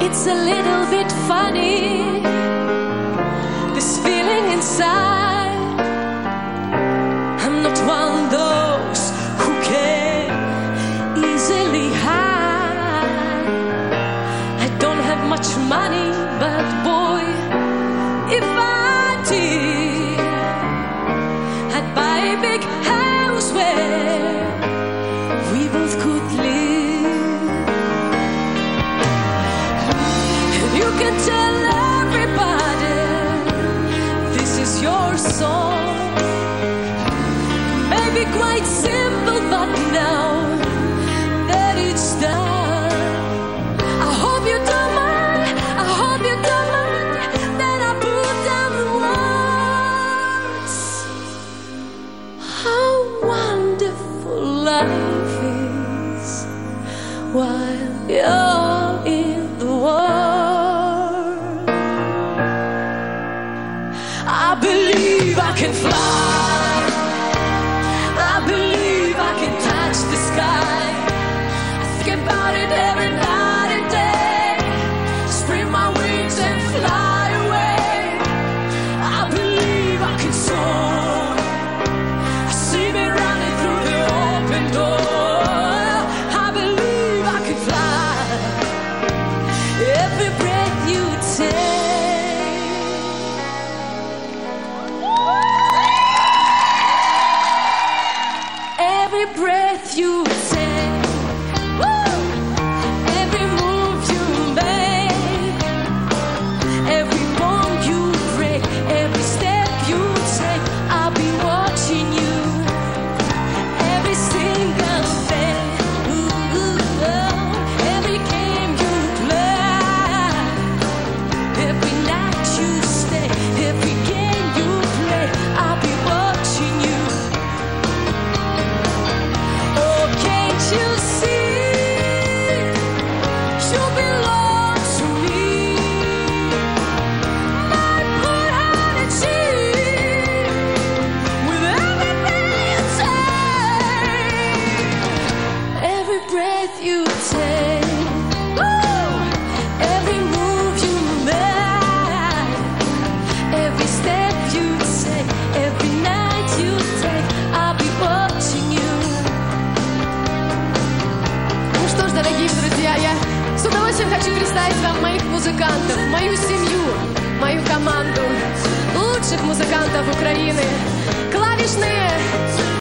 It's a little bit funny, this feeling inside. I'm not one of those who can easily hide. I don't have much money, but boy, if I did, I'd buy a big house where we both could live. And you can tell everybody this is your song. Maybe quite simple, but now that it's done, I hope you don't mind, I hope you don't mind that I put down the words. How wonderful life is while you're in the world. I believe I can fly, I believe I can touch the sky. I think about it every night and day. Spread my wings and fly away. I believe I can soar. I see me running through the open door. I believe I can fly. Every breath you take, every breath you take, woo! Every move you make, every bone you break, every step you take, I'll be watching you. Every single day, every game you play, every night you stay, every game you play, I'll be watching you. Oh, can't you see? You belong to me. My blood heart and cheek, with everything you take, every breath you take, woo! Every move you make, every step you take, every night you take, I'll be watching you. Ну что ж, дорогие друзья, я с удовольствием хочу представить вам моих музыкантов, мою семью, мою команду лучших музыкантов Украины. Клавишные